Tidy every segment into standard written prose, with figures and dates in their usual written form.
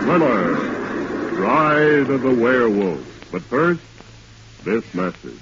Thriller, Bride of the Werewolf. But first, this message.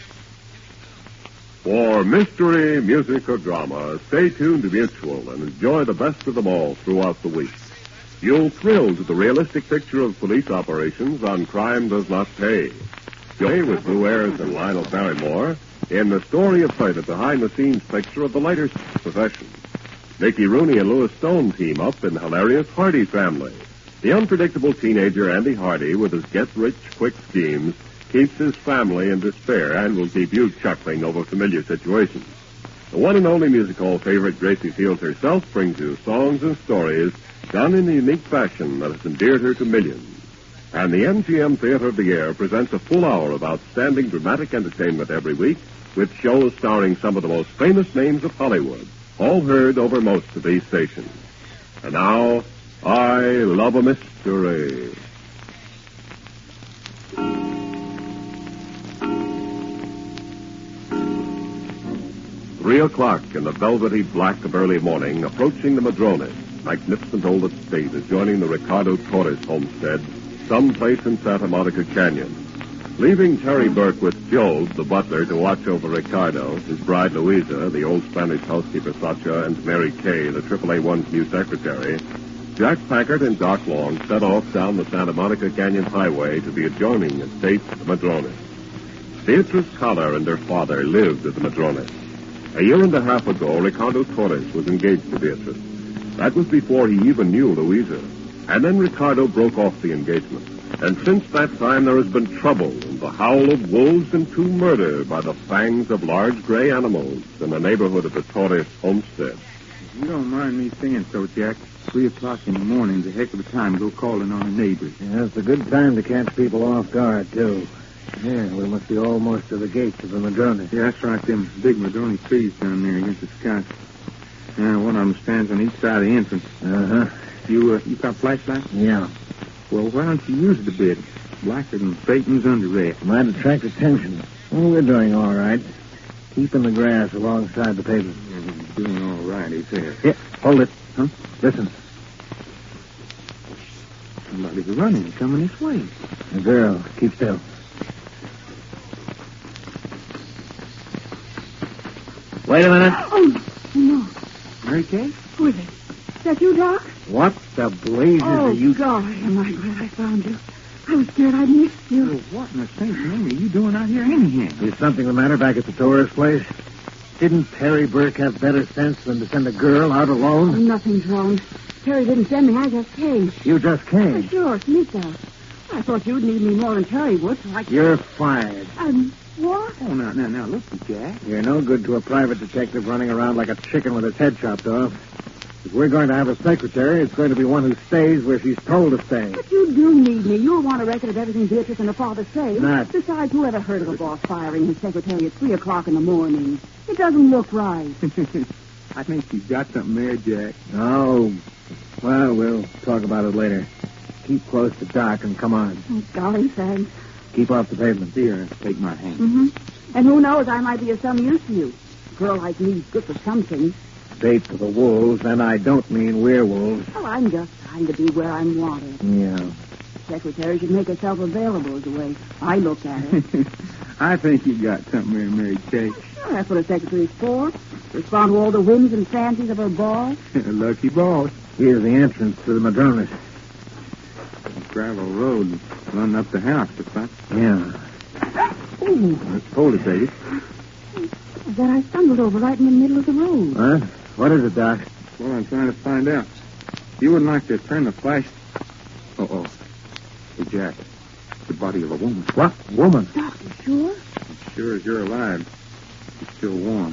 For mystery, music, or drama, stay tuned to Mutual and enjoy the best of them all throughout the week. You'll thrill to the realistic picture of police operations on Crime Does Not Pay. Joey with Lou Ayres and Lionel Barrymore in the story of sight, a behind-the-scenes picture of the lighter profession. Mickey Rooney and Louis Stone team up in the hilarious Hardy Family. The unpredictable teenager Andy Hardy, with his get-rich quick schemes, keeps his family in despair and will keep you chuckling over familiar situations. The one and only music hall favorite, Gracie Fields herself, brings you songs and stories done in a unique fashion that has endeared her to millions. And the MGM Theater of the Air presents a full hour of outstanding dramatic entertainment every week, with shows starring some of the most famous names of Hollywood, all heard over most of these stations. And now, I Love a Mystery. Three o'clock in the velvety black of early morning, approaching the Madrones, magnificent old estate adjoining the Ricardo Torres homestead, someplace in Santa Monica Canyon. Leaving Terry Burke with Joe, the butler, to watch over Ricardo, his bride Louisa, the old Spanish housekeeper Sacha, and Mary Kay, the AAA1's new secretary, Jack Packard and Doc Long set off down the Santa Monica Canyon Highway to the adjoining estate, the Madrones. Beatrice Collar and her father lived at the Madrones. A year and a half ago, Ricardo Torres was engaged to Beatrice. That was before he even knew Louisa. And then Ricardo broke off the engagement. And since that time, there has been trouble and the howl of wolves and two murder by the fangs of large gray animals in the neighborhood of the Torres homestead. If you don't mind me saying so, Jack, 3 o'clock in the morning's a heck of a time to go calling on the neighbors. Yeah, it's a good time to catch people off guard, too. Yeah, we must be almost to the gates of the Madrones. Yeah, that's right, them big Madrone trees down there against the sky. Yeah, one of them stands on each side of the entrance. Uh-huh. You got flashlight? Yeah. Well, why don't you use it a bit? Blacker than Satan's underwear. Might attract attention. Well, we're doing all right. Keeping the grass alongside the pavement. Yeah, doing all right, he says. Yeah, hold it. Huh? Listen. Somebody's running, coming this way. A girl. Keep still. Wait a minute. Oh, no. Mary Kay? Who is it? Is that you, Doc? What the blazes are you... God, am I glad I found you. I was scared I'd missed you. Well, what in the saint's name are you doing out here anyhow? Is something the matter back at the Torres place? Didn't Terry Burke have better sense than to send a girl out Oh, alone? nothing's wrong. Terry didn't send me. I just came. You just came. Sure, sneaked out. I thought you'd need me more than Terry would. So You're fired. What? Oh, now, look, Jack. You're no good to a private detective running around like a chicken with its head chopped off. If we're going to have a secretary, it's going to be one who stays where she's told to stay. But you do need me. You'll want a record of everything Beatrice and her father say. Not. Besides, who ever heard of a boss firing his secretary at 3 o'clock in the morning? It doesn't look right. I think you've got something there, Jack. Oh, well, we'll talk about it later. Keep close to Doc and come on. Oh, golly, thanks. Keep off the pavement. Here, take my hand. Mm-hmm. And who knows, I might be of some use to you. A girl like me's good for something. Bait for the wolves, and I don't mean werewolves. Oh, I'm just trying to be where I'm wanted. Yeah. The secretary should make herself available is the way I look at it. I think you got something there, Mary Kay. Sure, that's what a secretary's for. Respond to all the whims and fancies of her boss. Lucky boss. Here's the entrance to the Madrones. Gravel road running up the house, looks like. Yeah. Ooh, Let's hold it, baby. that I stumbled over right in the middle of the road. What? What is it, Doc? Well, I'm trying to find out. You wouldn't like to turn the flash... Oh. Hey, Jack. It's the body of a woman. What? Woman? Doc, you sure? As sure as you're alive. She's still warm.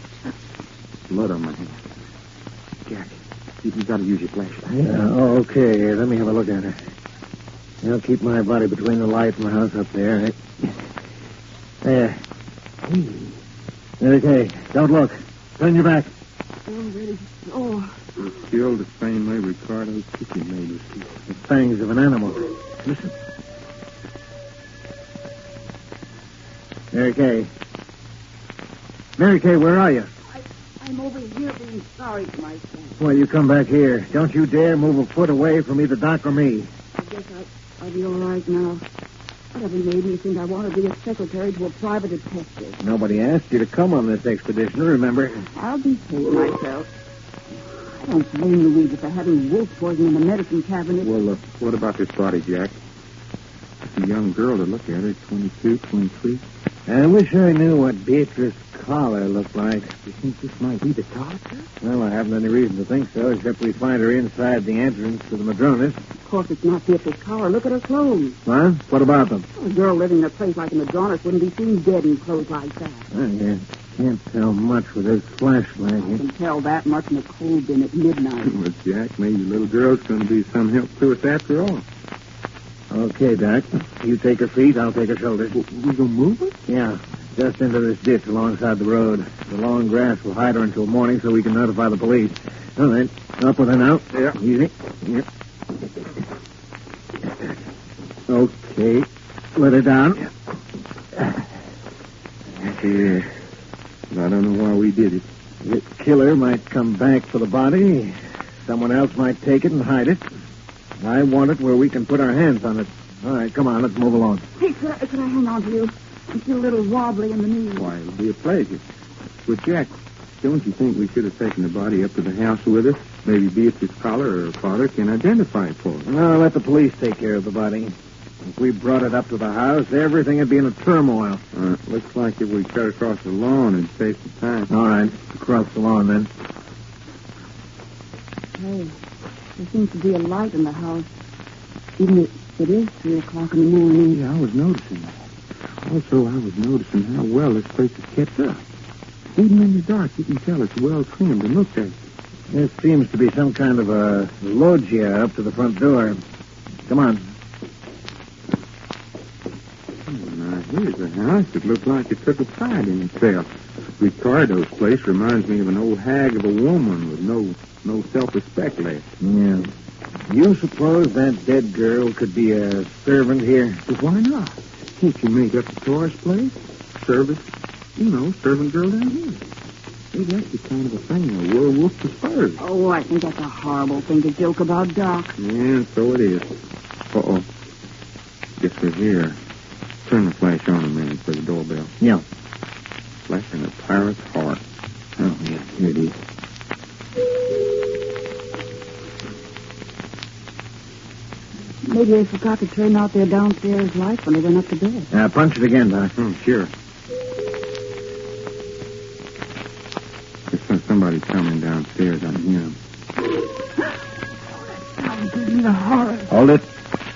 Blood on my hand. Jack, you've got to use your flashlight. Yeah, okay. Let me have a look at her. I'll keep my body between the light and the house up there. There. Okay, don't look. Turn your back. Already. Oh. Killed the same way Ricardo's kitchen maid was killed. The fangs of an animal. Listen. Mary Kay. Mary Kay, where are you? I'm over here being sorry for myself. Well, you come back here. Don't you dare move a foot away from either Doc or me. I guess I'll be all right now. Whatever made me think I want to be a secretary to a private detective? Nobody asked you to come on this expedition, remember? I'll behave myself. I don't blame Luigi for having wolf poison in the medicine cabinet. Well, what about this body, Jack? It's a young girl to look at her, 22, 23. I wish I knew what Beatrice Collar looked like. You think this might be the top? Well, I haven't any reason to think so, except we find her inside the entrance to the Madronas. Of course, it's not Beatrice Collar. Look at her clothes. Huh? What about them? A girl living in a place like the Madronas wouldn't be seen dead in clothes like that. I can't tell much with this flashlight I here. can tell that much in a cold bin at midnight. Well, Jack, maybe the little girl's going to be some help to us after all. Okay, Doc. You take her feet, I'll take her shoulders. We going to move her? Yeah, just into this ditch alongside the road. The long grass will hide her until morning so we can notify the police. All right, up with her now. Yeah. Easy. Yep. Okay, let her down. Yeah. I don't know why we did it. The killer might come back for the body. Someone else might take it and hide it. I want it where we can put our hands on it. All right, come on, let's move along. Hey, could I hang on to you? I'm still a little wobbly in the knees. Why, it'll be a pleasure. But, Jack, don't you think we should have taken the body up to the house with us? Maybe Beatrice Collar or her father can identify it for us. No, let the police take care of the body. If we brought it up to the house, everything would be in a turmoil. Looks like if we cut across the lawn and save some time. All right, across the lawn then. Hey, there seems to be a light in the house. Even if it is 3 o'clock in the morning. Yeah, I was noticing that. Also, I was noticing how well this place is kept up. Even in the dark, you can tell it's well trimmed and looked at. There seems to be some kind of a loggia up to the front door. Come on. Now, here's a house that looks like it took a pride in itself. Ricardo's place reminds me of an old hag of a woman with no self-respect left. Yeah. You suppose that dead girl could be a servant here? But why not? Can't you make up the tourist place? Service, servant girl down here. Hey, that's the kind of a thing a werewolf prefers. Oh, I think that's a horrible thing to joke about, Doc. Yeah, so it is. Uh-oh. Guess we're here. Turn the flash on a minute for the doorbell. Yeah. Flash in a pirate's heart. Oh, yeah, here it is. Maybe they forgot to turn out their downstairs light when they went up to bed. Punch it again, Doc. Sure. There's somebody coming downstairs. I hear him. Sound gives me the horror. Hold it.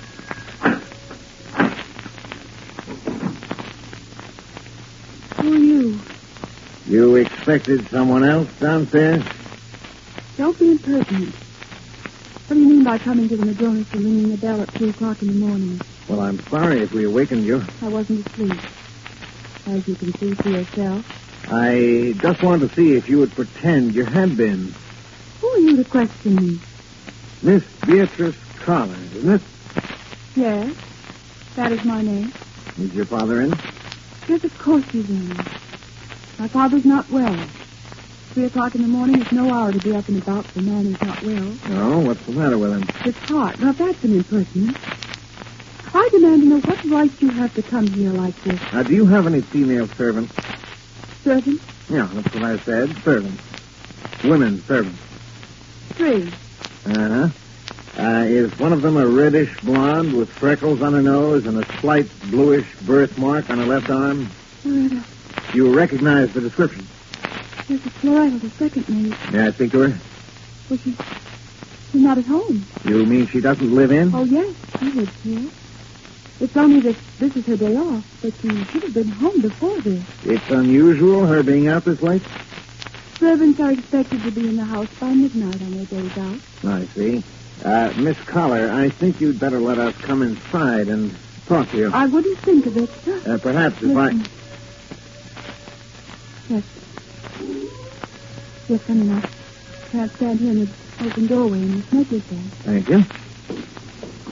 Who are you? You expected someone else downstairs? Don't be impertinent. What do you mean by coming to the Madronas and ringing the bell at 3 o'clock in the morning? Well, I'm sorry if we awakened you. I wasn't asleep. As you can see for yourself. I just wanted to see if you would pretend you had been. Who are you to question me? Miss Beatrice Collar, isn't it? Yes, that is my name. Is your father in? Yes, of course he's in. My father's not well. 3 o'clock in the morning is no hour to be up and about for a man who's not well. No, what's the matter with him? His heart. Now, that's an impertinence. I demand to know what right you have to come here like this. Do you have any female servants? Servants? Yeah, that's what I said. Servants. Women servants. 3. Uh-huh. Is one of them a reddish blonde with freckles on her nose and a slight bluish birthmark on her left arm? Loretta. You recognize the description? There's a Loretta, the second maid. May I speak to her? Well, she's not at home. You mean she doesn't live in? Oh, yes, she lives here. It's only that this is her day off, but she should have been home before this. It's unusual, her being out this late? Servants are expected to be in the house by midnight on their days out. I see. Miss Collar, I think you'd better let us come inside and talk to you. I wouldn't think of it. Perhaps if Listen. Yes. Yes, honey, I can't stand here in the open doorway and the smoke is there. Thank you.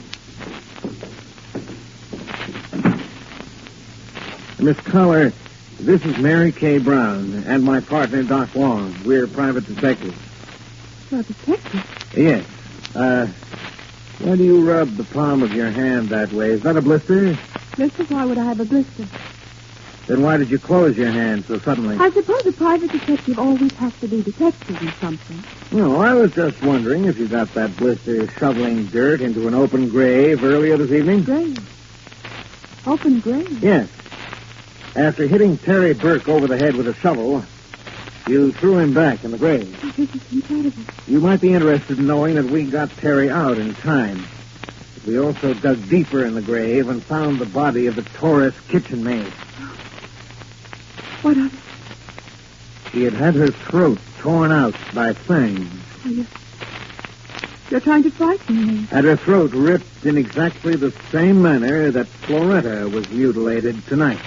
Miss Collar, This is Mary Kay Brown and my partner, Doc Long. We're private detectives. You're a detective. Yes. Why do you rub the palm of your hand that way? Is that a blister? Blister? Why would I have a blister? Then why did you close your hand so suddenly? I suppose a private detective always has to be detective in something. No, I was just wondering if you got that blister shoveling dirt into an open grave earlier this evening. Grave? Open grave? Yes. After hitting Terry Burke over the head with a shovel, you threw him back in the grave. Oh, this is incredible. You might be interested in knowing that we got Terry out in time. But we also dug deeper in the grave and found the body of the Taurus kitchen maid. What of it? She had had her throat torn out by fangs. Oh, you're trying to frighten me. Had her throat ripped in exactly the same manner that Floretta was mutilated tonight.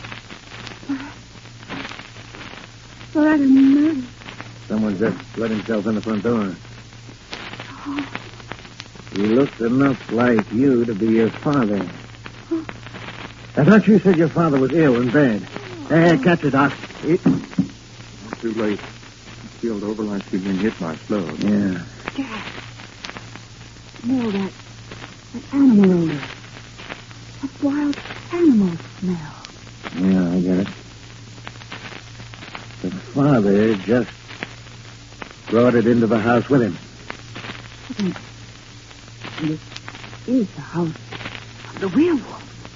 Floretta murdered. Someone just let himself in the front door. Oh. He looked enough like you to be your father. Oh. I thought you said your father was ill in bed. Hey, catch it, Doc. Too late. Keeled over like she'd been hit by slugs. Yeah. Jack. Smell that animal odor. That wild animal smell. Yeah, I get it. The father just brought it into the house with him. This is the house of the werewolf.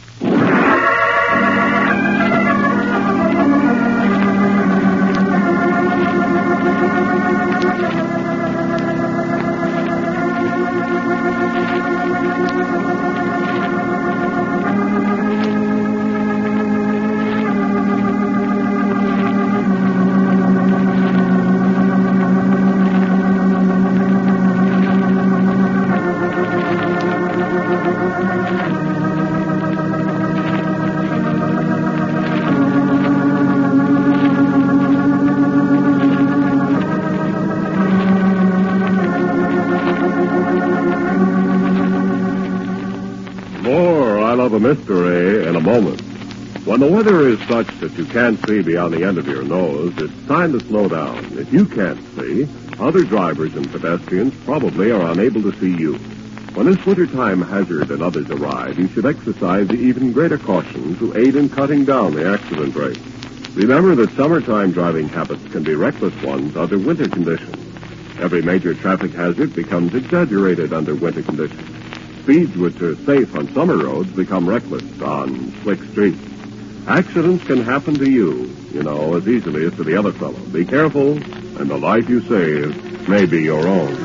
A mystery in a moment. When the weather is such that you can't see beyond the end of your nose, it's time to slow down. If you can't see, other drivers and pedestrians probably are unable to see you. When this wintertime hazard and others arrive, you should exercise even greater caution to aid in cutting down the accident rate. Remember that summertime driving habits can be reckless ones under winter conditions. Every major traffic hazard becomes exaggerated under winter conditions. Speeds which are safe on summer roads become reckless on slick streets. Accidents can happen to you, as easily as to the other fellow. Be careful, and the life you save may be your own.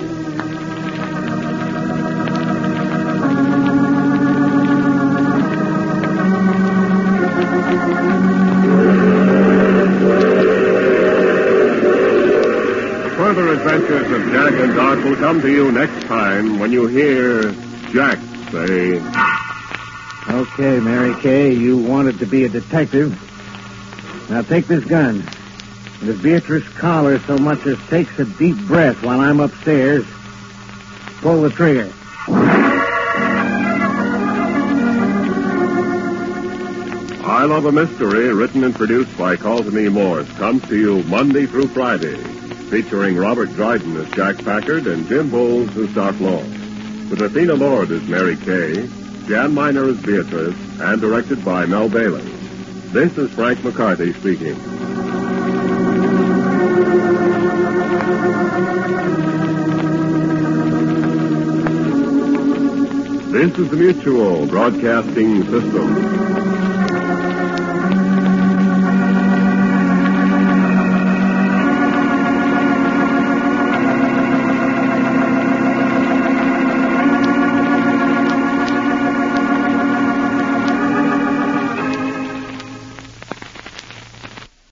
Further adventures of Jack and Doc will come to you next time when you hear Jack say... Okay, Mary Kay, you wanted to be a detective. Now take this gun. And if Beatrice Collar so much as takes a deep breath while I'm upstairs, pull the trigger. I Love a Mystery, written and produced by Carlton E. Morse, comes to you Monday through Friday, featuring Robert Dryden as Jack Packard and Jim Bowles as Doc Long. With Athena Lord as Mary Kay, Jan Miner as Beatrice, and directed by Mel Bailey. This is Frank McCarthy speaking. This is the Mutual Broadcasting System.